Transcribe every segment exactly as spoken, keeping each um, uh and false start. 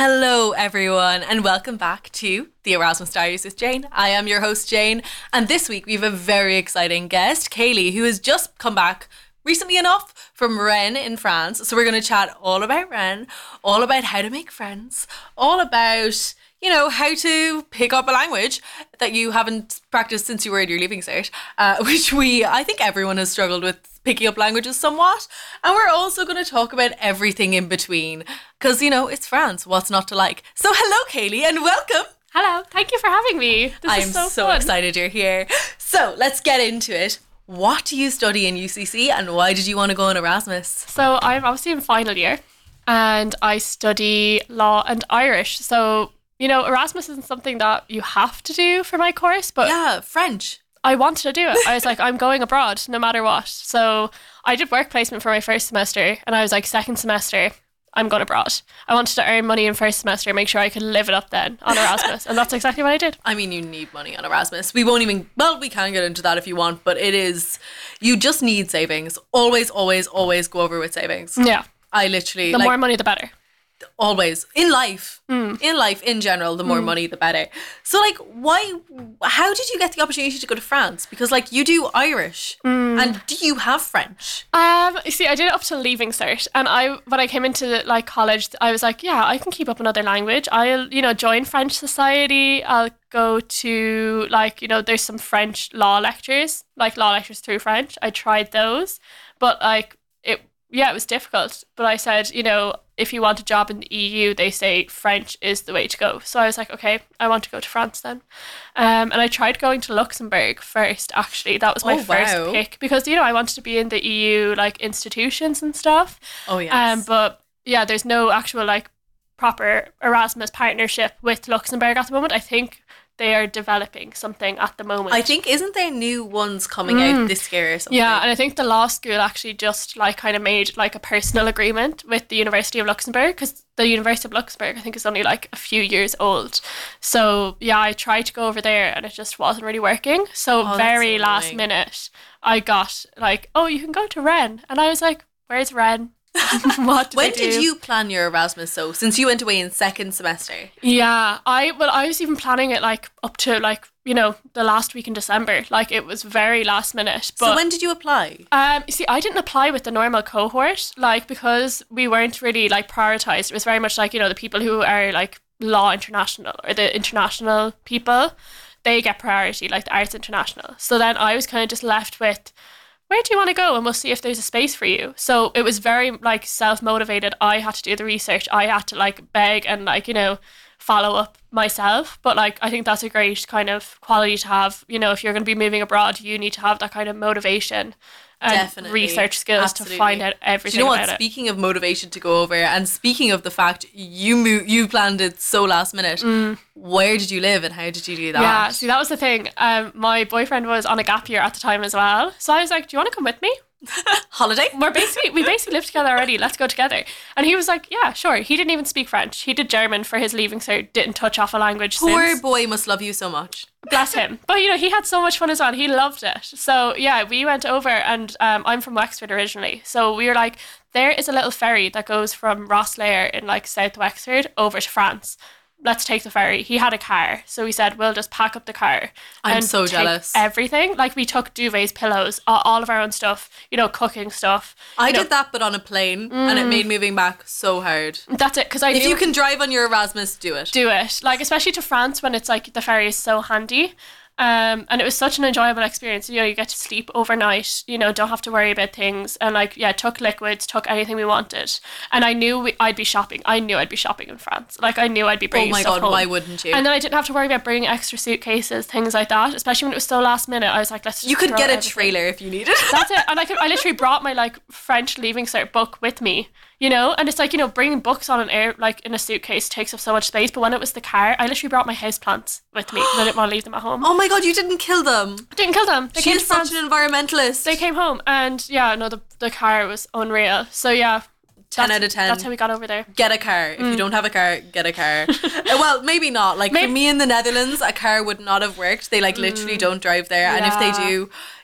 Hello everyone and welcome back to the Erasmus Diaries with Jane. I am your host Jane, and this week we have a very exciting guest, Kaylee, who has just come back recently enough from Rennes in France. So we're going to chat all about Rennes, all about how to make friends, all about, you know, how to pick up a language that you haven't practiced since you were in your leaving cert, uh, which we, I think everyone has struggled with picking up languages somewhat. And we're also going to talk about everything in between because, you know, it's France. What's not to like? So hello, Kaylee, and welcome. Hello. Thank you for having me. This I'm is so, so fun. excited you're here. So let's get into it. What do you study in U C C and why did you want to go on Erasmus? So I'm obviously in final year and I study law and Irish. So, you know, Erasmus isn't something that you have to do for my course, but Yeah, French. I wanted to do it. I was like, I'm going abroad no matter what. So I did work placement for my first semester and I was like, second semester, I'm going abroad. I wanted to earn money in first semester, make sure I could live it up then on Erasmus. And that's exactly what I did. I mean, you need money on Erasmus. We won't even, well, we can get into that if you want, but it is, you just need savings. Always, always, always go over with savings. Yeah. I literally, The like, more money, the better. always in life Mm. in life in general, the more Mm. money the better. So like, why how did you get the opportunity to go to France? Because like, you do Irish Mm. and do you have French? Um, you see, I did it up to leaving cert, and I when I came into like college, I was like, yeah, I can keep up another language. I'll, you know, join French society. I'll go to like, you know, there's some French law lectures, like law lectures through French. I tried those, but like it, yeah, it was difficult. But I said, you know, if you want a job in the E U, they say French is the way to go. So I was like, okay, I want to go to France then. Um, and I tried going to Luxembourg first, actually. That was my Oh, first wow. pick because, you know, I wanted to be in the E U, like, institutions and stuff. Oh yes. Um, but, yeah, there's no actual, like, proper Erasmus partnership with Luxembourg at the moment. I think they are developing something at the moment. I think, isn't there new ones coming out this year or something? Yeah, and I think the law school actually just like kind of made like a personal agreement with the University of Luxembourg because the University of Luxembourg I think is only like a few years old. So yeah, I tried to go over there and it just wasn't really working. So Oh, that's very so last annoying. minute I got like, oh, you can go to Rennes. And I was like, where's Rennes? What do When I do? did you plan your Erasmus? So since you went away in second semester. Yeah, I well, I was even planning it like up to like, you know, the last week in December. Like it was very last minute. But So when did you apply? Um, you see, I didn't apply with the normal cohort, like because we weren't really like prioritized. It was very much like, you know, the people who are like law international or the international people, they get priority, like the arts international. So then I was kind of just left with, where do you want to go? And we'll see if there's a space for you. So it was very like self-motivated. I had to do the research. I had to like beg and like, you know, follow up myself. But like, I think that's a great kind of quality to have. You know, if you're going to be moving abroad, you need to have that kind of motivation and Definitely. research skills Absolutely. to find out Do everything you know what? about it. Speaking of motivation to go over, and speaking of the fact you mo- you planned it so last minute, where did you live and how did you do that? Mm. Yeah, see, that was the thing. Um, my boyfriend was on a gap year at the time as well. So I was like, do you want to come with me? Holiday? We're basically we basically lived together already. Let's go together. And he was like, yeah, sure. He didn't even speak French. He did German for his leaving cert. Didn't touch off a language Poor since. boy must love you so much. Bless him. But you know, he had so much fun as well. He loved it. So yeah, we went over, and um, I'm from Wexford originally. So we were like, there is a little ferry that goes from Rosslare in like South Wexford over to France. Let's take the ferry. He had a car, so we said we'll just pack up the car. I'm and so take jealous. Everything, like we took duvets, pillows, all, all of our own stuff. You know, cooking stuff. I you know, did that, but on a plane, and it made moving back so hard. That's it. Because I If knew you can drive on your Erasmus, do it. do it, like especially to France when it's like the ferry is so handy. Um, and it was such an enjoyable experience. You know, you get to sleep overnight, you know, don't have to worry about things. And like, yeah, took liquids, took anything we wanted. And I knew we, I'd be shopping. I knew I'd be shopping in France. Like I knew I'd be Oh bringing my stuff god, home. why wouldn't you? And then I didn't have to worry about bringing extra suitcases, things like that. Especially when it was so last minute. I was like, let's just you could throw get a everything. trailer if you needed. That's it. And I could, I literally brought my like French leaving cert book with me, you know? And it's like, you know, bringing books on an air, like in a suitcase takes up so much space. But when it was the car, I literally brought my houseplants with me because I didn't want to leave them at home. Oh my god, you didn't kill them. Didn't kill them. They She came is to such France. an environmentalist. They came home and yeah, no, the, the car was unreal. So yeah. ten that's- out of ten. That's how we got over there. Get a car. If you don't have a car, get a car. Uh, well, maybe not. Like Maybe- for me in the Netherlands, a car would not have worked. They like literally don't drive there. And if Yeah. they do,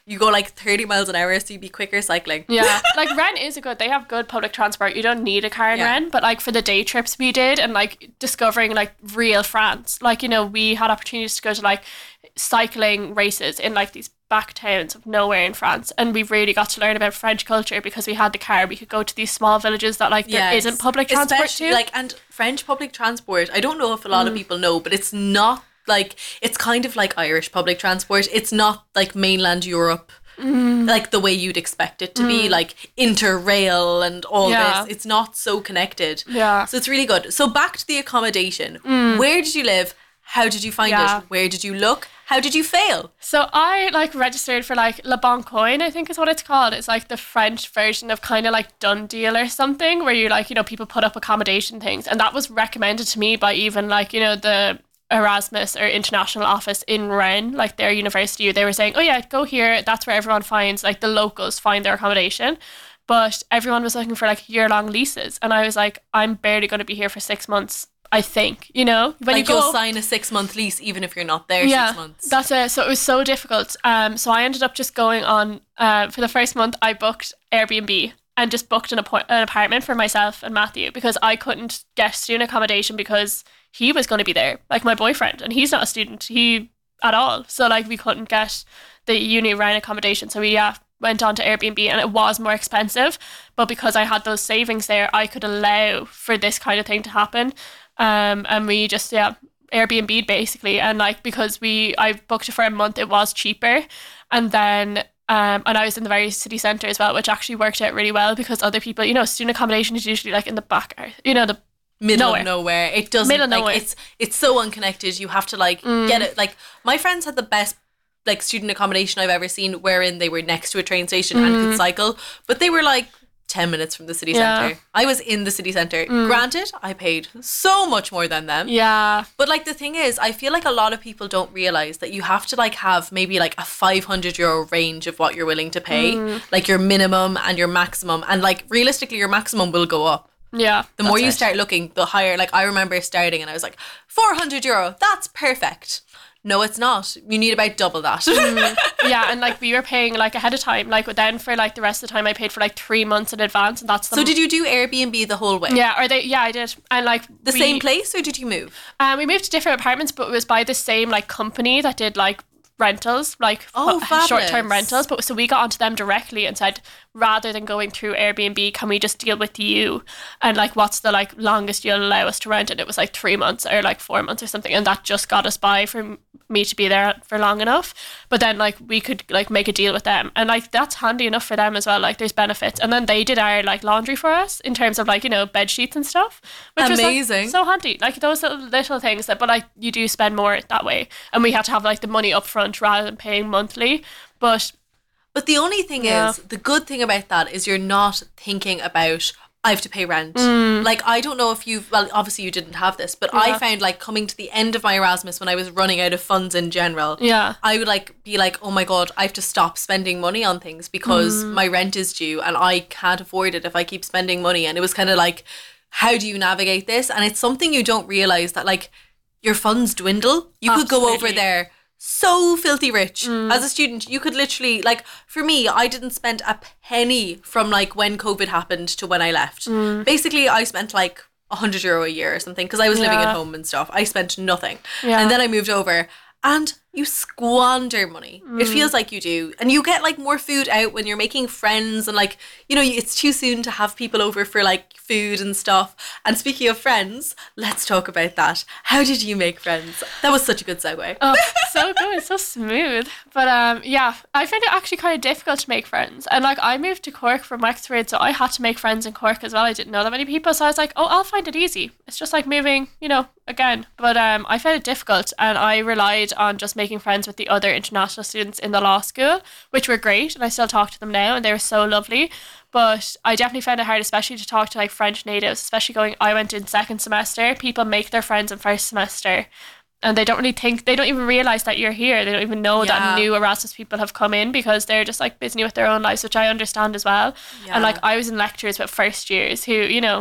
you go like thirty miles an hour, so you'd be quicker cycling. Yeah, like Rennes is a good, they have good public transport. You don't need a car in Yeah. Rennes, but like for the day trips we did and like discovering like real France, like, you know, we had opportunities to go to like cycling races in like these back towns of nowhere in France, and we really got to learn about French culture because we had the car. We could go to these small villages that like there Yes. isn't public transport Especially, to. like, and French public transport, I don't know if a lot of people know, but it's not like, it's kind of like Irish public transport. It's not like mainland Europe, like the way you'd expect it to be, like Interrail and all Yeah. this. It's not so connected. Yeah. So it's really good. So back to the accommodation. Where did you live? How did you find Yeah. it? Where did you look? How did you fail? So I like registered for like Le Bon Coin, I think is what it's called. It's like the French version of kind of like Done Deal or something, where you like, you know, people put up accommodation things. And that was recommended to me by even like, you know, the Erasmus or international office in Rennes, like their university. They were saying, oh yeah, go here. That's where everyone finds, like the locals find their accommodation. But everyone was looking for like year-long leases. And I was like, I'm barely going to be here for six months. I think, you know, when Like you go you'll sign a six month lease even if you're not there yeah, six months. that's it. So it was so difficult. Um, so I ended up just going on, uh, for the first month, I booked Airbnb and just booked an, appo- an apartment for myself and Matthew because I couldn't get student accommodation because he was going to be there, like my boyfriend, and he's not a student, he at all. So like we couldn't get the uni Rennes accommodation. So we yeah, went on to Airbnb, and it was more expensive. But because I had those savings there, I could allow for this kind of thing to happen. Um, and we just, yeah, Airbnb basically. And like, because we, I booked it for a month, it was cheaper. And then, um, and I was in the very city centre as well, which actually worked out really well because other people, you know, student accommodation is usually like in the back, you know, the Middle nowhere. of nowhere. It doesn't, Middle of like, nowhere. it's, it's so unconnected. You have to like get it. Like my friends had the best like student accommodation I've ever seen, wherein they were next to a train station and could cycle, but they were like ten minutes from the city Yeah. centre. I was in the city centre. Granted, I paid so much more than them. Yeah. But like the thing is, I feel like a lot of people don't realise that you have to like have maybe like a five hundred euro range of what you're willing to pay, like your minimum and your maximum. And like realistically, your maximum will go up. Yeah. The more that's you it. start looking, the higher. Like I remember starting and I was like, four hundred euro, that's perfect. No, it's not. You need about double that. Yeah, and like we were paying like ahead of time. Like then for like the rest of the time, I paid for like three months in advance, and that's the So did you do Airbnb the whole way? yeah, or they yeah I did, and like The we, same place, or did you move? Um, we moved to different apartments, but it was by the same like company that did like rentals, like Oh, short term fabulous. rentals. But so we got onto them directly and said, rather than going through Airbnb, can we just deal with you? And like, what's the like longest you'll allow us to rent? And it was like three months or like four months or something, and that just got us by for me to be there for long enough. But then like we could like make a deal with them, and like that's handy enough for them as well. Like there's benefits, and then they did our like laundry for us in terms of like, you know, bed sheets and stuff, which was Amazing. like, so handy. Like those little, little things that, but like you do spend more that way, and we had to have like the money up front rather than paying monthly. But But the only thing Yeah. is, the good thing about that is you're not thinking about, I have to pay rent. Mm. Like, I don't know if you've, well, obviously you didn't have this, but I Yeah. found like coming to the end of my Erasmus when I was running out of funds in general, yeah, I would like be like, oh my God, I have to stop spending money on things because Mm. my rent is due and I can't afford it if I keep spending money. And it was kind of like, how do you navigate this? And it's something you don't realize that like your funds dwindle. You could go over Absolutely. there so filthy rich Mm. as a student. You could literally, like, for me, I didn't spend a penny from like when COVID happened to when I left. Mm. Basically, I spent like a hundred euro a year or something because I was living Yeah. at home and stuff. I spent nothing. Yeah. And then I moved over, and you squander money. It Mm. feels like you do. And you get like more food out when you're making friends, and like, you know, it's too soon to have people over for like food and stuff. And speaking of friends, let's talk about that. How did you make friends? That was such a good segue. oh, so good, so smooth. But um, yeah, I found it actually kind of difficult to make friends. And like, I moved to Cork from Wexford, so I had to make friends in Cork as well. I didn't know that many people, so I was like, oh, I'll find it easy. It's just like moving, you know, again. But um, I found it difficult, and I relied on just making friends with the other international students in the law school, which were great, and I still talk to them now, and they were so lovely. But I definitely found it hard, especially to talk to like French natives, especially going, I went in second semester. People make their friends in first semester, and they don't really think, they don't even realise that you're here. They don't even know Yeah. that new Erasmus people have come in because they're just like busy with their own lives, which I understand as well. Yeah. And like I was in lectures with first years who, you know,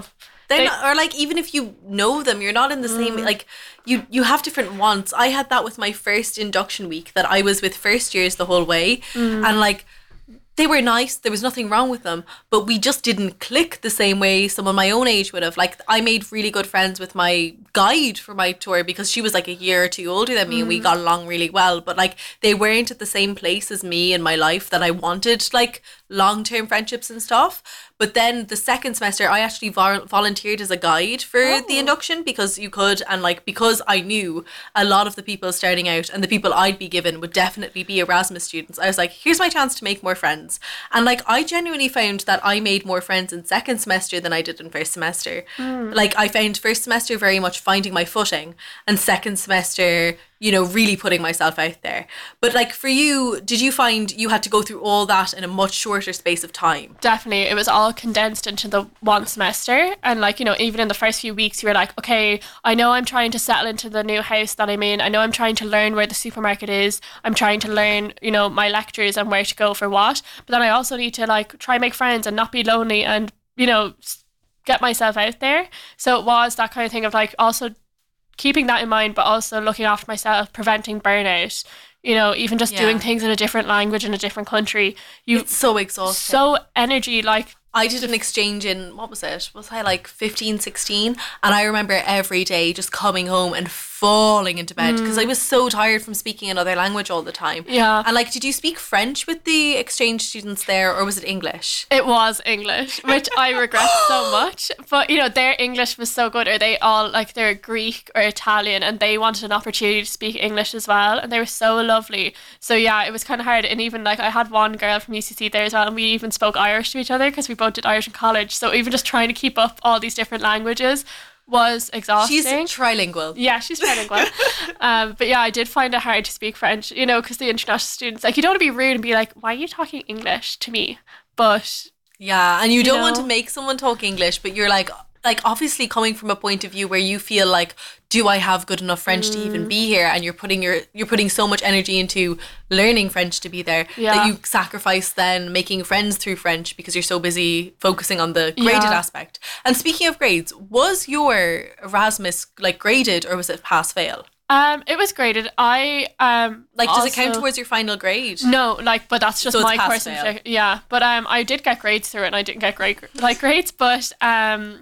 They're They- not, or like even if you know them, you're not in the same like you you have different wants. I had that with my first induction week that I was with first years the whole way, and like they were nice. There was nothing wrong with them, but we just didn't click the same way someone my own age would have. Like I made really good friends with my guide for my tour because she was like a year or two older than me, and we got along really well. But like they weren't at the same place as me in my life that I wanted like long term friendships and stuff. But then the second semester, I actually vol- volunteered as a guide for Oh. the induction because you could, and like because I knew a lot of the people starting out and the people I'd be given would definitely be Erasmus students. I was like, here's my chance to make more friends. And like I genuinely found that I made more friends in second semester than I did in first semester. Like I found first semester very much finding my footing, and second semester, you know, really putting myself out there. But like for you, did you find you had to go through all that in a much shorter space of time? Definitely, it was all condensed into the one semester. And like, you know, even in the first few weeks you were like, okay, I know I'm trying to settle into the new house that I'm in. I know I'm trying to learn where the supermarket is. I'm trying to learn, you know, my lectures and where to go for what. But then I also need to like try and make friends and not be lonely and, you know, s- get myself out there. So it was that kind of thing of like also keeping that in mind, but also looking after myself, preventing burnout, you know, even just Yeah. doing things in a different language in a different country. You It's so exhausting. so energy, like I did an exchange in, what was it? Was I like fifteen, sixteen? And I remember every day just coming home and falling into bed because I was so tired from speaking another language all the time. Yeah. And like, did you speak French with the exchange students there, or was it English? it was English, which I regret so much. But you know, their English was so good, or they all like they're Greek or Italian, and they wanted an opportunity to speak English as well, and they were so lovely. So yeah, it was kind of hard. And even like I had one girl from U C C there as well, and we even spoke Irish to each other because we both did Irish in college. So even just trying to keep up all these different languages was exhausting. She's trilingual. Yeah, she's trilingual. um, but yeah, I did find it hard to speak French, you know, because the international students, like, you don't want to be rude and be like, why are you talking English to me? But Yeah, and you don't want know? to make someone talk English, but you're like, like obviously coming from a point of view where you feel like, do I have good enough French to Mm. even be here? And you're putting your you're putting so much energy into learning French to be there Yeah. that you sacrifice then making friends through French because you're so busy focusing on the graded Yeah. aspect. And speaking of grades, was your Erasmus like graded or was it pass fail? um, it was graded. I um Like, does it count also- towards your final grade? No, like, but that's just So it's my pass course. fail. In, yeah, but um, I did get grades through it, and I didn't get great like grades. But um,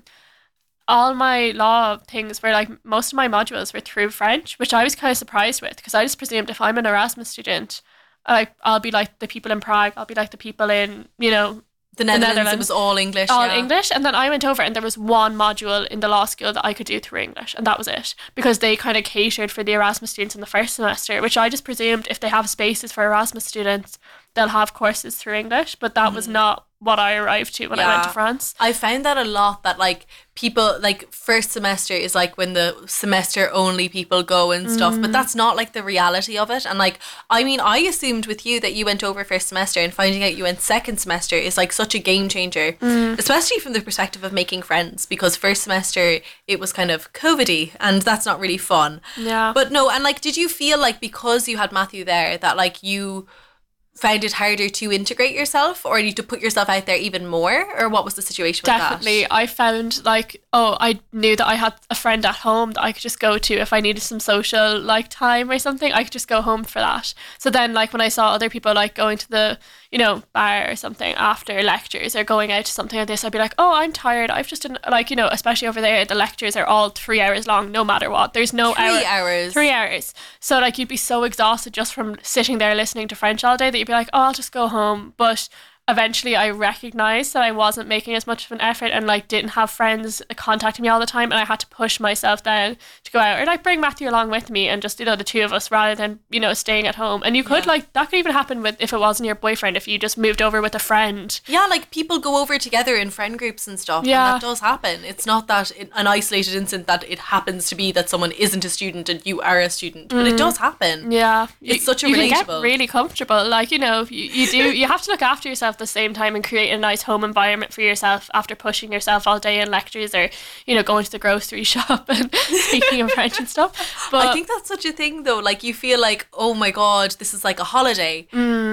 all my law things were like most of my modules were through French, which I was kind of surprised with because I just presumed if I'm an Erasmus student, like I'll be like the people in Prague, I'll be like the people in you know The Netherlands, it Netherlands. was all English. all yeah. English. And then I went over and there was one module in the law school that I could do through English, and that was it, because they kind of catered for the Erasmus students in the first semester, which I just presumed if they have spaces for Erasmus students, they'll have courses through English. But that was not what I arrived to when I went Yeah. to France. I found that a lot, that like people like first semester is like when the semester only people go and stuff, Mm. but that's not like the reality of it. And like, I mean, I assumed with you that you went over first semester, and finding out you went second semester is like such a game changer, Mm. especially from the perspective of making friends, because first semester it was kind of COVID-y and that's not really fun. Yeah. But no, and like, did you feel like because you had Matthew there that like you found it harder to integrate yourself, or need to put yourself out there even more, or what was the situation with Definitely. that? I found like, oh, I knew that I had a friend at home that I could just go to if I needed some social like time or something. I could just go home for that. So then like when I saw other people like going to the, you know, bar or something after lectures or going out to something like this, I'd be like, oh, I'm tired. I've just done, like, you know, especially over there, the lectures are all three hours long, no matter what. There's no Three hour. hours. Three hours. So like you'd be so exhausted just from sitting there listening to French all day that you'd be like, oh, I'll just go home. But eventually I recognized that I wasn't making as much of an effort and like didn't have friends contacting me all the time, and I had to push myself then to go out or like bring Matthew along with me and just, you know, the two of us rather than, you know, staying at home. And you could Yeah. like that could even happen with if it wasn't your boyfriend, if you just moved over with a friend. Yeah, like people go over together in friend groups and stuff. Yeah. And that does happen. It's not that it, an isolated incident that it happens to be that someone isn't a student and you are a student, but it does happen. Yeah, It's You- such a you can relatable- get really comfortable. Like, you know, you, you do you have to look after yourself at the same time and create a nice home environment for yourself after pushing yourself all day in lectures or, you know, going to the grocery shop and speaking in French and stuff. But I think that's such a thing though. Like you feel like, oh my God, this is like a holiday. Mm.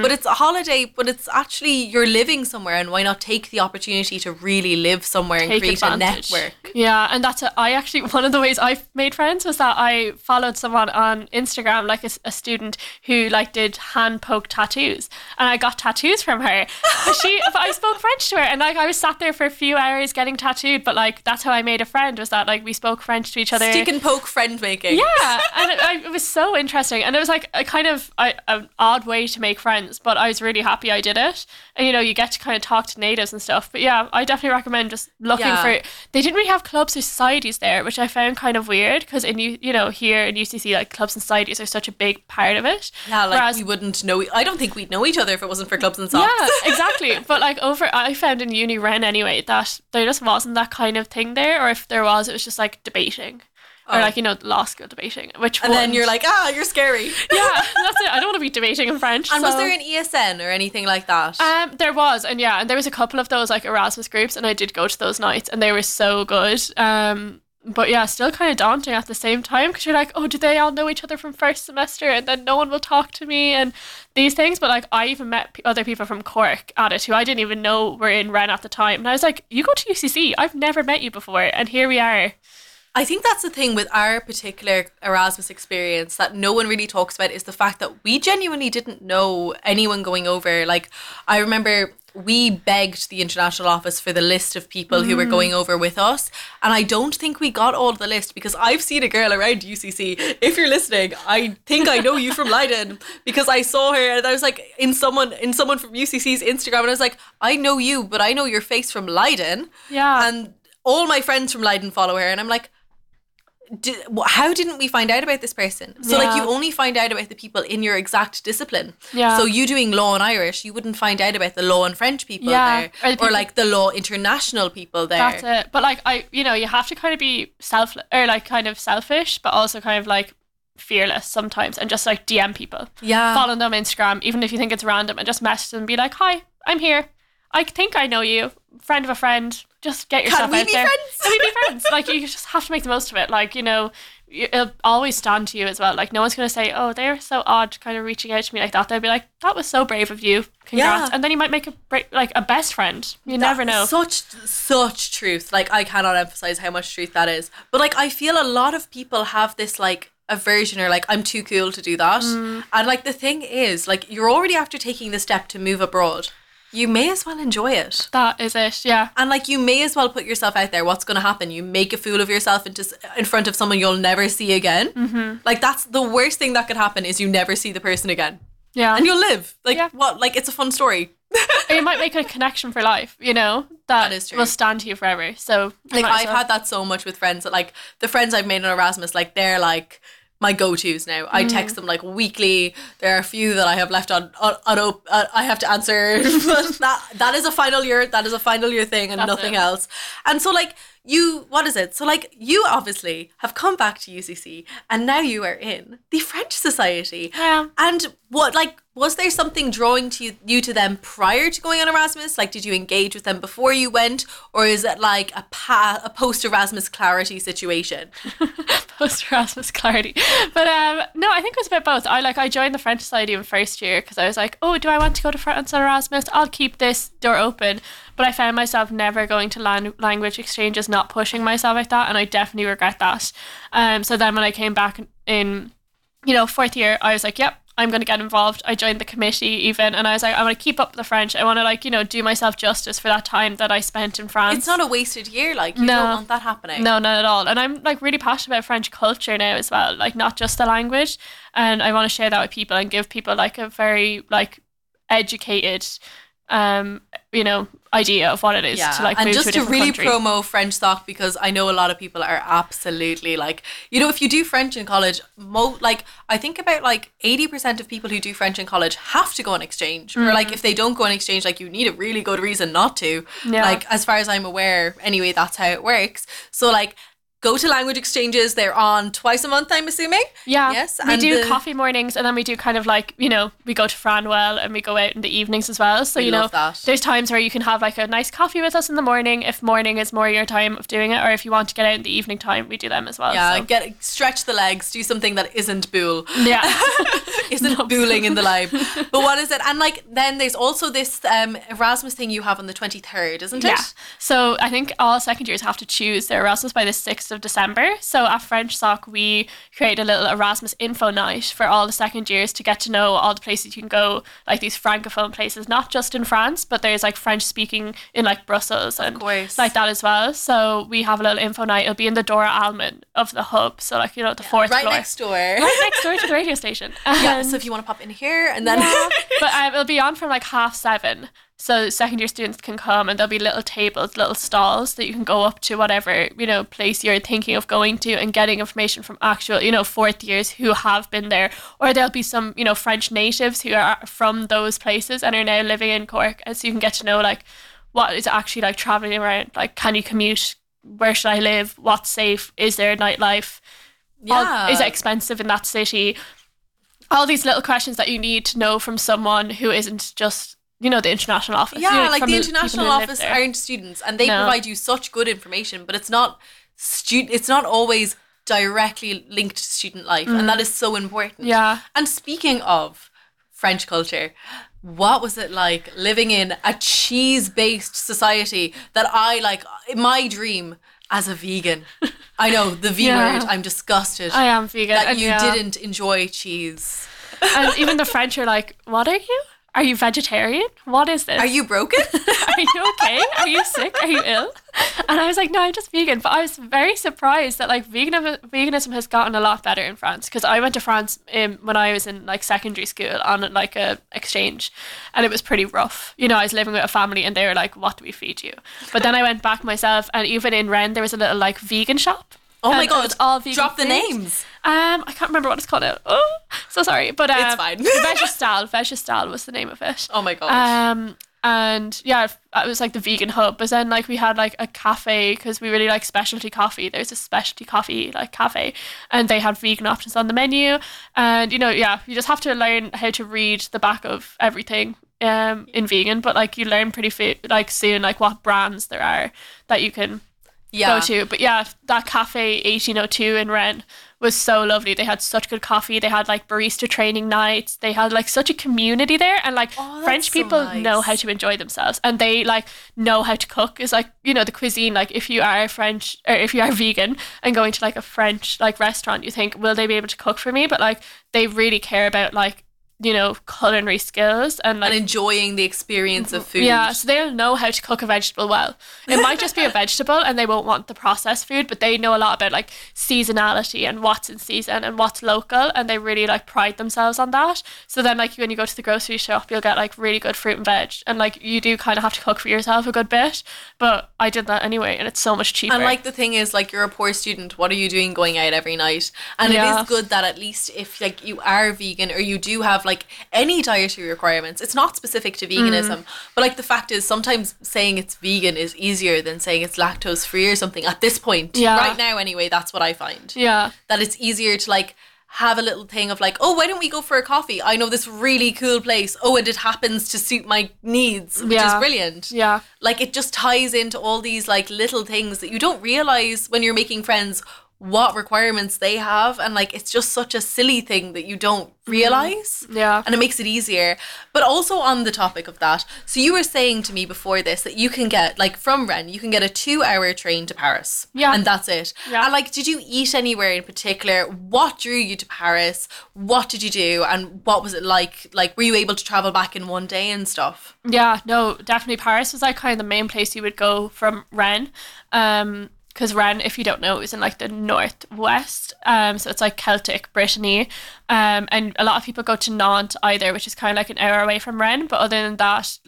but it's a holiday, but it's actually you're living somewhere, and why not take the opportunity to really live somewhere and Take create advantage. a network? Yeah, and that's a, I actually, one of the ways I made friends was that I followed someone on Instagram, like a, a student who like did hand poke tattoos, and I got tattoos from her. But she, but I spoke French to her, and like I was sat there for a few hours getting tattooed. But like that's how I made a friend, was that like we spoke French to each other. Stick and poke friend making. Yeah, and it, I, it was so interesting, and it was like a kind of I, an odd way to make friends, but I was really happy I did it. And you know, you get to kind of talk to natives and stuff. But yeah, I definitely recommend just looking Yeah. for. They didn't really have clubs or societies there, which I found kind of weird, because in you you know here in U C C, like clubs and societies are such a big part of it. Yeah, like Whereas- we wouldn't know. I don't think we'd know each other if it wasn't for clubs and socks. Yeah, exactly. But like over, I found in Uni Ren anyway that there just wasn't that kind of thing there, or if there was, it was just like debating. Or Oh. like, you know, law school debating, which And then wouldn't- you're like, ah, you're scary. yeah, that's it. I don't want to be debating in French. And was so- there an E S N or anything like that? Um, there was, and yeah, and there was a couple of those like Erasmus groups, and I did go to those nights, and they were so good. Um, but yeah, still kind of daunting at the same time, because you're like, oh, do they all know each other from first semester, and then no one will talk to me and these things. But like, I even met p- other people from Cork at it who I didn't even know were in Ren at the time, and I was like, you go to U C C, I've never met you before, and here we are. I think that's the thing with our particular Erasmus experience that no one really talks about, is the fact that we genuinely didn't know anyone going over. Like, I remember we begged the international office for the list of people who were going over with us, and I don't think we got all of the list, because I've seen a girl around U C C. If you're listening, I think I know you from Leiden, because I saw her and I was like in someone in someone from U C C's Instagram, and I was like, I know you, but I know your face from Leiden. Yeah. And all my friends from Leiden follow her, and I'm like, Did, wh- how didn't we find out about this person? So like, Yeah. you only find out about the people in your exact discipline. Yeah. So you doing law and Irish, you wouldn't find out about the law and French people Yeah. there, Or the or people- like the law international people there. That's it. But like, I, you know, you have to kind of be self or like kind of selfish, but also kind of like fearless sometimes, and just like D M people, Yeah. follow them on Instagram, even if you think it's random, and just message them and be like, hi, I'm here. I think I know you, friend of a friend. Just get yourself we out be there. friends? Can we be friends? Like, you just have to make the most of it. Like, you know, you- it'll always stand to you as well. Like, no one's going to say, oh, they're so odd kind of reaching out to me like that. They'll be like, that was so brave of you. Congrats. Yeah. And then you might make a bra- like a best friend. You never know. Such such truth. Like, I cannot emphasize how much truth that is. But like, I feel a lot of people have this like aversion, or like, I'm too cool to do that. Mm. And like, the thing is, like, you're already after taking the step to move abroad. You may as well enjoy it. That is it. Yeah. And like, you may as well put yourself out there. What's going to happen? You make a fool of yourself into, s- in front of someone you'll never see again. Mm-hmm. Like, that's the worst thing that could happen, is you never see the person again. Yeah. And you'll live. Like, Yeah. what? Like, it's a fun story. Or you might make a connection for life, you know, that, That is true. will stand to you forever. So, you Like, might as I've well. had that so much with friends that, like, the friends I've made in Erasmus, like, they're like my go-tos now. I Mm. text them like weekly. There are a few that I have left on, on, on op- uh, I have to answer. But that that is a final year. That is a final year thing, and That's nothing it. else. And so like, you, what is it? So like, you obviously have come back to U C C, and now you are in the French Society. Yeah. And what, like, was there something drawing to you, you to them prior to going on Erasmus? Like, did you engage with them before you went, or is it like a pa- a post Erasmus clarity situation? Post Erasmus clarity. But um, no, I think it was about both. I like I joined the French Society in first year because I was like, oh, do I want to go to France on Erasmus? I'll keep this door open. But I found myself never going to lan- language exchanges, not pushing myself like that, and I definitely regret that. Um, so then when I came back in, you know, fourth year, I was like, yep, I'm going to get involved. I joined the committee even, and I was like, I want to keep up the French. I want to, like, you know, do myself justice for that time that I spent in France. It's not a wasted year. Like, you No. don't want that happening. No, not at all. And I'm like really passionate about French culture now as well, like not just the language. And I want to share that with people and give people like a very like educated, um, you know, idea of what it is Yeah, to like and move just to to, a different really country. promo French Sock, because I know a lot of people are absolutely like, you know, if you do French in college, mo like I think about like eighty percent of people who do French in college have to go on exchange, or like if they don't go on exchange, like you need a really good reason not to. Yeah. Like, as far as I'm aware, anyway, that's how it works. So like, go to language exchanges. They're on twice a month, I'm assuming. Yeah. Yes. We and do the- coffee mornings, and then we do kind of like, you know, we go to Franwell and we go out in the evenings as well. So, We you know, love that. there's times where you can have like a nice coffee with us in the morning if morning is more your time of doing it, or if you want to get out in the evening time, we do them as well. Yeah, so. get stretch the legs, do something that isn't bull. Yeah. Isn't No. booling in the lab. But what is it? And like then there's also this um, Erasmus thing you have on the twenty-third, isn't it? Yeah. So I think all second years have to choose their Erasmus by the sixth of December. So at French Soc, we create a little Erasmus info night for all the second years to get to know all the places you can go, like these francophone places, not just in France, but there's like French speaking in like Brussels and course. like that as well. So we have a little info night. It'll be in the Dora Alman of the hub. So like, you know, the fourth Right floor. next door. Right next door to the radio station. Yeah, And- so if you want to pop in here and then yeah, but um, it'll be on from like half seven. So second year students can come, and there'll be little tables, little stalls that you can go up to whatever, you know, place you're thinking of going to and getting information from actual, you know, fourth years who have been there. Or there'll be some, you know, French natives who are from those places and are now living in Cork. And so you can get to know like what is actually like traveling around. Like, can you commute? Where should I live? What's safe? Is there nightlife? yeah. All, is it expensive in that city? All these little questions that you need to know from someone who isn't just, you know, the international office. Yeah, You know, like from the people international who live office there. aren't students, and they No. provide you such good information, but it's not stu- it's not always directly linked to student life, and that is so important. Yeah. And speaking of French culture, what was it like living in a cheese-based society that I like? My dream as a vegan. I know the V Yeah. word. I'm disgusted I am vegan. that and you yeah. didn't enjoy cheese. And even the French are like, what are you? Are you vegetarian? What is this? Are you broken? Are you okay? Are you sick? Are you ill? And I was like, no, I'm just vegan. But I was very surprised that like veganism, veganism has gotten a lot better in France, because I went to France um, when I was in like secondary school on like a exchange, and it was pretty rough. You know, I was living with a family and they were like, what do we feed you? But then I went back myself, and even in Rennes there was a little like vegan shop. Oh my And it god! was all vegan Drop the food. names. Um, I can't remember what it's called now. Oh, so sorry. But um, It's fine. Vegestal, Vegestal was the name of it. Oh my god! Um, and yeah, it was like the vegan hub. But then like we had like a cafe, because we really like specialty coffee. There's a specialty coffee like cafe, and they had vegan options on the menu. And you know, yeah, you just have to learn how to read the back of everything um in vegan. But like you learn pretty fi- like soon like what brands there are that you can yeah. go to. But yeah, that cafe eighteen oh two in Rennes was so lovely. They had such good coffee. They had like barista training nights. They had like such a community there, and like Oh, that's French so people nice. know how to enjoy themselves, and they like know how to cook. Is like, you know, the cuisine, like if you are French or if you are vegan and going to like a French like restaurant, you think, will they be able to cook for me? But like they really care about like, you know, culinary skills and like And enjoying the experience of food. yeah, so they'll know how to cook a vegetable well. It might just be a vegetable and they won't want the processed food, but they know a lot about like seasonality and what's in season and what's local, and they really like pride themselves on that. So then like when you go to the grocery shop, you'll get like really good fruit and veg, and like you do kind of have to cook for yourself a good bit, but I did that anyway, and it's so much cheaper. And like the thing is, like, you're a poor student, what are you doing going out every night? And Yeah. it is good that at least if like you are vegan or you do have like any dietary requirements, it's not specific to veganism, Mm. but like the fact is sometimes saying it's vegan is easier than saying it's lactose free or something at this point. Yeah. Right now anyway, that's what I find. yeah. That it's easier to like have a little thing of like, oh, why don't we go for a coffee? I know this really cool place. Oh, and it happens to suit my needs, which Yeah. is brilliant. Yeah. Like it just ties into all these like little things that you don't realize when you're making friends what requirements they have, and like it's just such a silly thing that you don't realize. Yeah. And it makes it easier. But also on the topic of that, so you were saying to me before this that you can get like from Rennes, you can get a two hour train to Paris. Yeah. And that's it. Yeah. And like, did you eat anywhere in particular? What drew you to Paris? What did you do? And what was it like? Like, were you able to travel back in one day and stuff? Yeah, no, definitely Paris was like kind of the main place you would go from Rennes. Um, because Rennes, if you don't know, is in like the northwest. Um, so it's like Celtic Brittany. Um, and a lot of people go to Nantes either, which is kind of like an hour away from Rennes. But other than that, like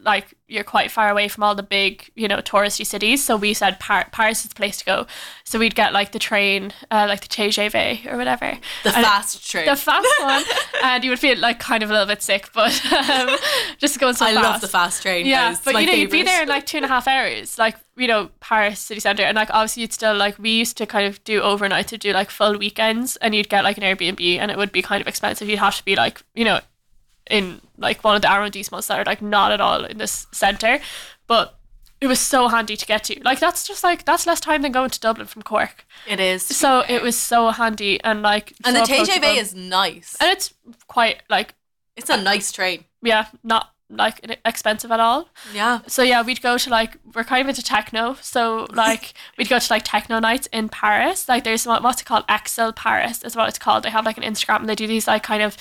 you're quite far away from all the big, you know, touristy cities. So we said Par- Paris is the place to go. So we'd get like the train, uh, like the T G V or whatever. The and fast train. The fast one. And you would feel like kind of a little bit sick, but um, just going so I fast. love the fast train. Yeah, It's but my you know, you'd be favourite. there in like two and a half hours. Like, you know, Paris city centre, and like obviously you'd still like we used to kind of do overnight to do like full weekends, and you'd get like an Airbnb, and it would be kind of expensive. You'd have to be like, you know, in like one of the arrondissements that are like not at all in this centre, but it was so handy to get to. Like that's just like that's less time than going to Dublin from Cork. It is. So it was so handy and like And so the T G V approachable. is nice. and it's quite like It's a nice train. yeah, not like expensive at all. Yeah. So yeah, we'd go to like we're kind of into techno, so like we'd go to like techno nights in Paris. Like there's what, what's it called? Excel Paris is what it's called. They have like an Instagram and they do these like kind of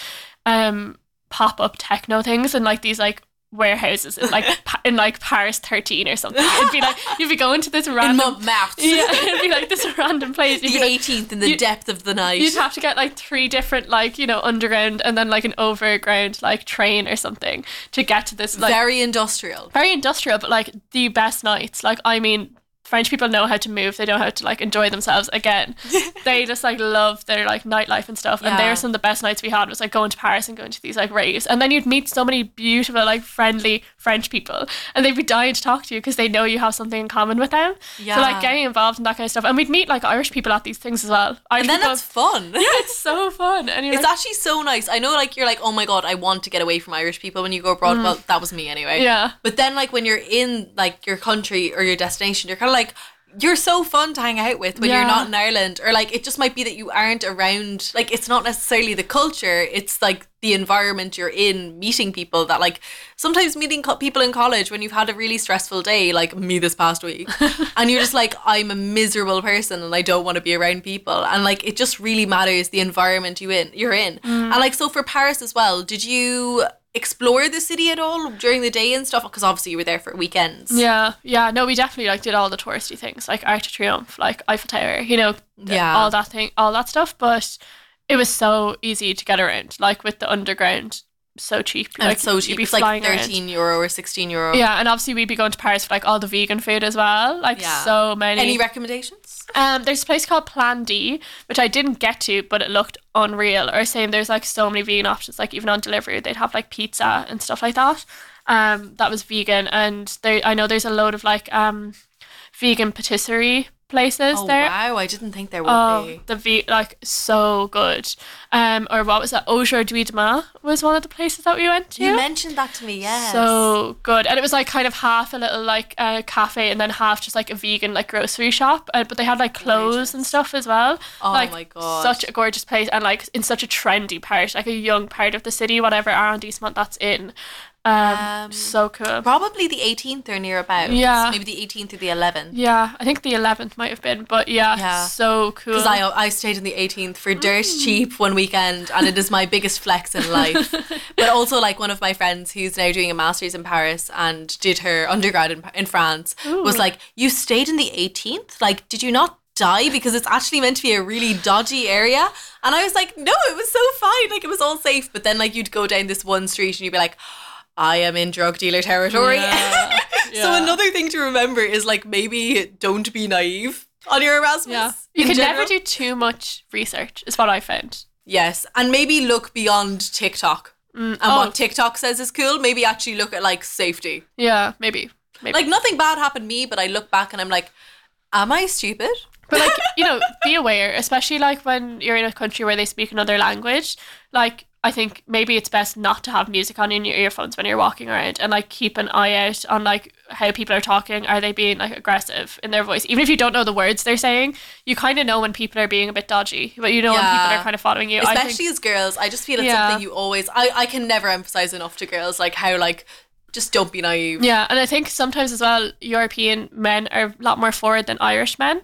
um pop up techno things and like these like warehouses in like pa- in like Paris thirteen or something. It'd be like you'd be going to this In random Montmartre. yeah, it'd be like this random place. You'd The be like, eighteenth in the you- depth of the night. You'd have to get like three different like, you know, underground and then like an overground like train or something to get to this like Very industrial. very industrial, but like the best nights. Like, I mean, French people know how to move. They know how to like enjoy themselves again. They just like love their like nightlife and stuff. And Yeah. they were some of the best nights we had was like going to Paris and going to these like raves. And then you'd meet so many beautiful, like friendly French people, and they'd be dying to talk to you because they know you have something in common with them. Yeah. So like getting involved in that kind of stuff. And we'd meet like Irish people at these things as well. Irish And then people, that's fun. yeah, it's so fun. And you're It's like, actually so nice. I know, like, you're like, oh my God, I want to get away from Irish people when you go abroad. Well, that was me anyway. Mm. Yeah. But then, like, when you're in, like, your country or your destination, you're kind of like, you're so fun to hang out with when Yeah. you're not in Ireland. Or, like, it just might be that you aren't around, like, it's not necessarily the culture. It's, like, the environment you're in, meeting people that, like, sometimes meeting co- people in college when you've had a really stressful day, like me this past week, and you're just like, I'm a miserable person and I don't want to be around people. And, like, it just really matters the environment you in you're in. And, like, so for Paris as well, did you explore the city at all during the day and stuff? Because obviously you were there for weekends. Yeah, yeah, no, we definitely like did all the touristy things, like Arc de Triomphe, like Eiffel Tower, you know, th- Yeah. all that thing, all that stuff. But it was so easy to get around, like with the underground, so cheap. And like, it's so you'd cheap. be It's like flying around. thirteen euro or sixteen euro. Yeah, and obviously we'd be going to Paris for like all the vegan food as well, like Yeah. so many. Any recommendations? Um, there's a place called Plan D, which I didn't get to, but it looked unreal. Or saying there's like so many vegan options, like even on delivery, they'd have like pizza and stuff like that. Um, that was vegan, and there I know there's a load of like um, vegan patisserie places Oh there. wow, I didn't think there would Oh, be. the ve- like so good. Um, or what was that? Aujourd'hui Demain was one of the places that we went to. You mentioned that to me, yes. So good, and it was like kind of half a little like uh, cafe, and then half just like a vegan like grocery shop. Uh, but they had like clothes and stuff as well. Oh like, my God. such a gorgeous place, and like in such a trendy part, like a young part of the city, whatever arrondissement that's in. Um, Um, so cool. Probably the eighteenth or nearabouts. Yeah. Maybe the eighteenth or the eleventh. Yeah, I think the eleventh might have been, but yeah, Yeah. so cool. Because I, I stayed in the eighteenth for dirt Mm. cheap one weekend, and it is my biggest flex in life. But also, like, one of my friends who's now doing a master's in Paris and did her undergrad in, in France was Ooh. like, you stayed in the eighteenth? Like, did you not die? Because it's actually meant to be a really dodgy area. And I was like, no, it was so fine. Like, it was all safe. But then, like, you'd go down this one street and you'd be like, I am in drug dealer territory. Yeah, So yeah. another thing to remember is, like, maybe don't be naive on your Erasmus. Yeah, you in can general. never do too much research, is what I found. Yes, and maybe look beyond TikTok and oh. what TikTok says is cool. Maybe actually look at, like, safety. Yeah, maybe, maybe. Like, nothing bad happened to me, but I look back and I'm like, am I stupid? But like, you know, be aware, especially like when you're in a country where they speak another language. Like, I think maybe it's best not to have music on in your earphones when you're walking around, and like keep an eye out on like how people are talking. Are they being like aggressive in their voice? Even if you don't know the words they're saying, you kind of know when people are being a bit dodgy. But you know when Yeah. people are kind of following you. I Especially think, as girls, I just feel it's Yeah. something you always, I, I can never emphasize enough to girls, like, how, like, just don't be naive. yeah, and I think sometimes as well, European men are a lot more forward than Irish men.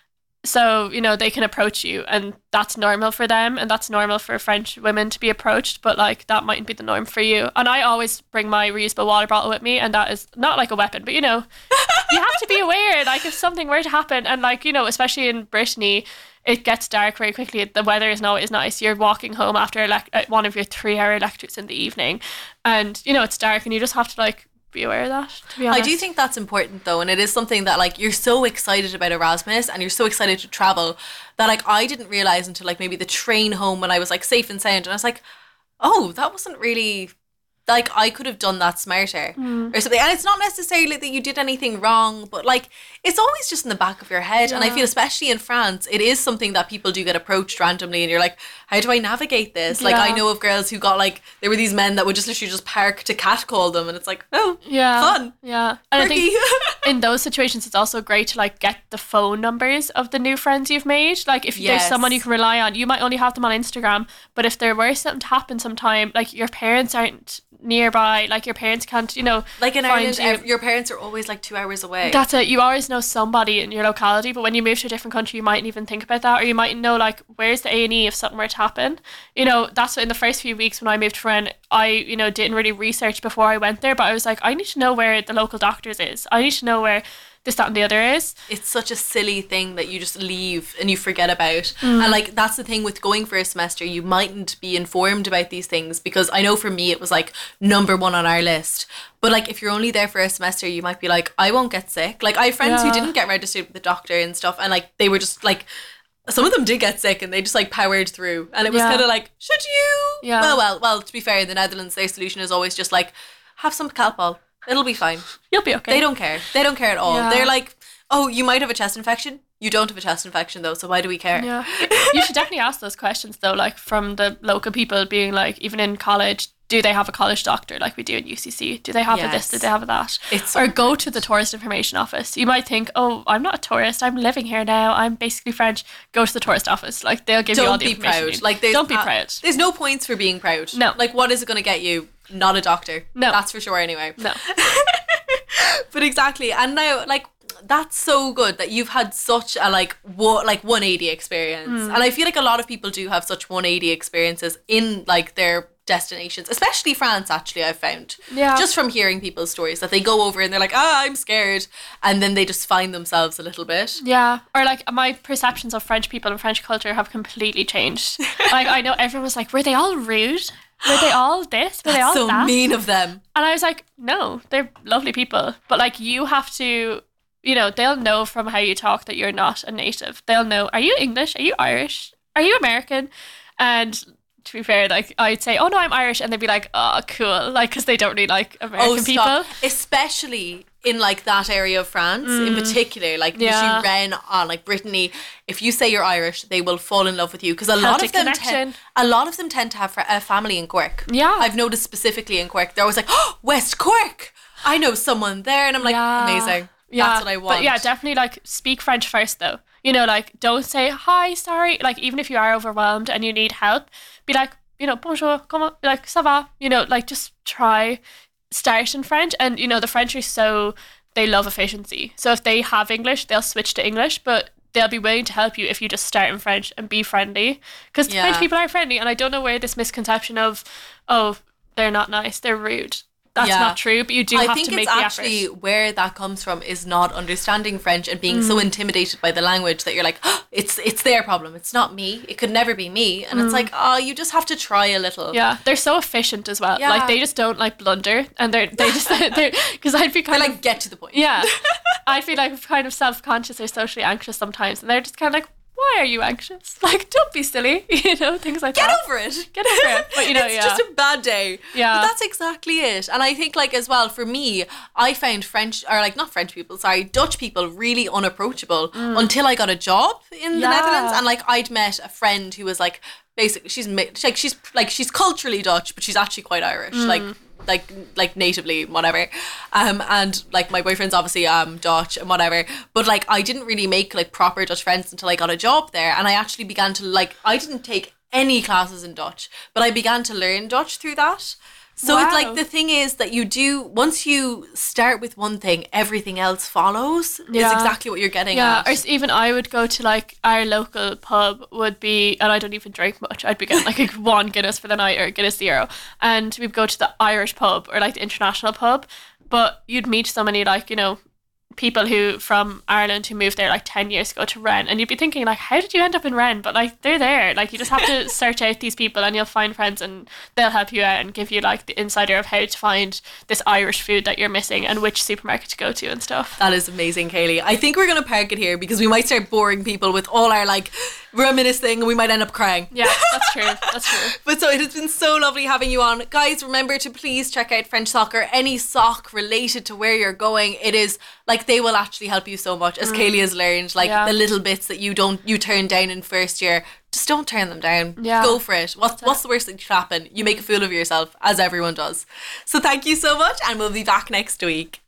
So, you know, they can approach you, and that's normal for them, and that's normal for French women to be approached, but like that mightn't be the norm for you. And I always bring my reusable water bottle with me, and that is not like a weapon, but you know, you have to be aware, like if something were to happen, and like, you know, especially in Brittany, it gets dark very quickly. The weather is not always nice. You're walking home after elec- uh, one of your three hour lectures in the evening, and you know, it's dark, and you just have to like be aware of that, to be honest. I do think that's important though, and it is something that like you're so excited about Erasmus and you're so excited to travel that like I didn't realize until like maybe the train home when I was like safe and sound, and I was like, oh, that wasn't really like I could have done that smarter Mm. or something. And it's not necessarily that you did anything wrong, but like it's always just in the back of your head. And I Yeah. feel especially in France, it is something that people do get approached randomly and you're like, how do I navigate this? Like Yeah. I know of girls who got like, there were these men that would just literally just park to catcall them, and it's like, oh, Yeah. fun. Yeah. And I Quirky. think in those situations, it's also great to like get the phone numbers of the new friends you've made. Like if there's Yes. someone you can rely on, you might only have them on Instagram, but if there were something to happen sometime, like your parents aren't nearby, like your parents can't, you know, Like in find Ireland, you. ev- your parents are always like two hours away. That's it. You always know somebody in your locality, but when you move to a different country, you mightn't even think about that, or you mightn't know like where's the A and E if something were to happen. You know, that's what in the first few weeks when I moved to Rennes, I you know didn't really research before I went there, but I was like, I need to know where the local doctors is. I need to know where this, that, and the other is. It's such a silly thing that you just leave and you forget about. Mm. And like that's the thing with going for a semester, you mightn't be informed about these things, because I know for me it was like number one on our list. But like if you're only there for a semester, you might be like, I won't get sick. Like I have friends Yeah. who didn't get registered with the doctor and stuff, and like they were just like, some of them did get sick and they just like powered through, and it was Yeah. kind of like, should you? Yeah. Well, well, well. To be fair, in the Netherlands, their solution is always just like, have some Calpol. It'll be fine. You'll be okay. They don't care. They don't care at all. Yeah. They're like, oh, you might have a chest infection. You don't have a chest infection though, so why do we care? Yeah. You should definitely ask those questions though, like from the local people, being like, even in college, do they have a college doctor like we do in U C C? Do they have a this? Yes. Do they have a that? It's Or go to the tourist information office. You might think, oh, I'm not a tourist. I'm living here now. I'm basically French. Go to the tourist office. Like they'll give you all don't the be information. you proud. need. Like there's, don't be uh, proud. There's no points for being proud. No. Like what is it going to get you? Not a doctor. No. That's for sure. Anyway. No. But exactly, and now like that's so good that you've had such a like what like one eighty experience, Hmm. and I feel like a lot of people do have such one eighty experiences in like their destinations, especially France. Actually, I've found Yeah. just from hearing people's stories that they go over and they're like, ah, I'm scared, and then they just find themselves a little bit. Yeah. Or like my perceptions of French people and French culture have completely changed. Like I know everyone was like, were they all rude? Were they all this? Were they all So that? mean of them. And I was like, no, they're lovely people. But like you have to, you know, they'll know from how you talk that you're not a native. They'll know, are you English? Are you Irish? Are you American? And to be fair, like I'd say, oh no, I'm Irish. And they'd be like, oh, cool. Like, because they don't really like American Oh, stop. people. Especially in like that area of France in particular, like Mm. Yeah. usually Rennes on like Brittany. If you say you're Irish, they will fall in love with you, because a lot Celtic of them connection. tend, a lot of them tend to have fa- a family in Cork. Yeah. I've noticed specifically in Cork, they're always like, oh, West Cork. I know someone there, and I'm like, Yeah. amazing. Yeah, That's what I want. But yeah, definitely like speak French first though. You know, like don't say hi, sorry. Like even if you are overwhelmed and you need help, be like, you know, bonjour, comment, be like, ça va. You know, like just try start in French. And you know, the French are so, they love efficiency. So if they have English, they'll switch to English, but they'll be willing to help you if you just start in French and be friendly. Because Yeah. French people are friendly, and I don't know where this misconception of, oh, they're not nice, they're rude. That's Yeah. not true, but you do I have think to it's make the actually effort. where that comes from is not understanding French and being Mm. so intimidated by the language that you're like, oh, it's it's their problem. It's not me. It could never be me. And it's like, oh, you just have to try a little. Mm. Yeah, they're so efficient as well. Yeah. Like they just don't like blunder, and they're they just they're because I'd be They're kind like, of get to the point. yeah, I'd be like kind of self conscious or socially anxious sometimes, and they're just kind of like, why are you anxious? Like, don't be silly, you know, things like Get that. over it. Get over it. But you know, it's yeah, just a bad day. Yeah. But that's exactly it. And I think like as well, for me, I found French, or like not French people, sorry, Dutch people really unapproachable until I got a job in the Mm. Yeah. Netherlands. And like I'd met a friend who was like, basically she's mi- like she's like she's culturally Dutch, but she's actually quite Irish. Mm. Like like like natively, whatever. Um and like my boyfriend's obviously um Dutch and whatever. But like I didn't really make like proper Dutch friends until I got a job there, and I actually began to like I didn't take any classes in Dutch, but I began to learn Dutch through that. So it's Wow. like the thing is that you do, once you start with one thing, everything else follows. Is Yeah. exactly what you're getting yeah. at. Or s- even I would go to like our local pub would be, and I don't even drink much. I'd be getting like a one Guinness for the night or a Guinness Zero, and we'd go to the Irish pub or like the international pub. But you'd meet so many like you know people who from Ireland who moved there like ten years ago to Rennes, and you'd be thinking like, how did you end up in Rennes? But like, they're there. Like, you just have to search out these people and you'll find friends, and they'll help you out and give you like the insider of how to find this Irish food that you're missing and which supermarket to go to and stuff. That is amazing, Kaylee. I think we're going to park it here because we might start boring people with all our like reminiscing and we might end up crying. Yeah, that's true. That's true. But so it has been so lovely having you on. Guys, remember to please check out French Soccer. Any sock related to where you're going, it is like they will actually help you so much, as mm. Kaylee has learned. Like yeah. the little bits that you don't you turn down in first year, just don't turn them down. Yeah. Go for it. What's what's the worst thing that could happen? You make a fool of yourself, as everyone does. So thank you so much, and we'll be back next week.